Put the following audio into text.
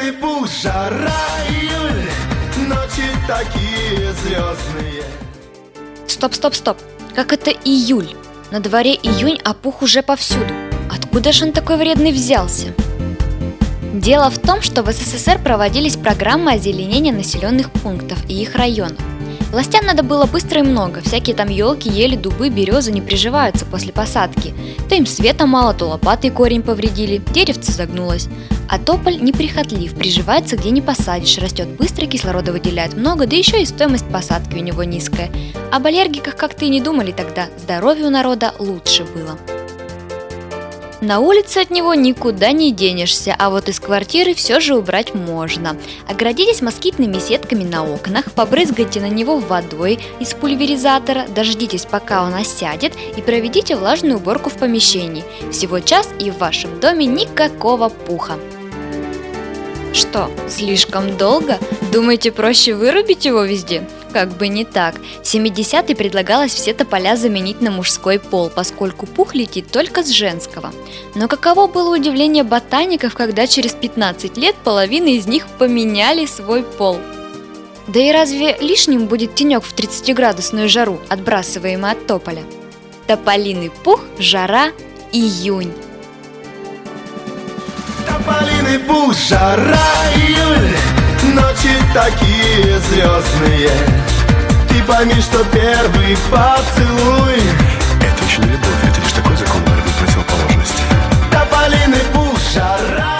Тополиный пух, жара, июль, ночи такие звездные. Стоп. Как это июль? На дворе июнь, а пух уже повсюду. Откуда же он такой вредный взялся? Дело в том, что в СССР проводились программы озеленения населенных пунктов и их районов. Властям надо было быстро и много. Всякие там елки, ели, дубы, березы не приживаются после посадки. То им света мало, то лопатой корень повредили, деревце загнулось. А тополь неприхотлив, приживается где не посадишь, растет быстро, кислорода выделяет много, да еще и стоимость посадки у него низкая. Об аллергиках как-то и не думали тогда, здоровье у народа лучше было. На улице от него никуда не денешься, а вот из квартиры все же убрать можно. Оградитесь москитными сетками на окнах, побрызгайте на него водой из пульверизатора, дождитесь, пока он осядет, и проведите влажную уборку в помещении. Всего час, и в вашем доме никакого пуха. Что, слишком долго? Думаете, проще вырубить его везде? Как бы не так. В 70-е предлагалось все тополя заменить на мужской пол, поскольку пух летит только с женского. Но каково было удивление ботаников, когда через 15 лет половина из них поменяли свой пол. Да и разве лишним будет тенек в 30-градусную жару, отбрасываемый от тополя? Тополиный пух, жара, июнь. Тополиный пух, жара, июль, ночи такие звездные. Ты пойми, что первый поцелуй — это еще не любовь, это лишь такой закон борьбы противоположностей. Тополиный пух, жара.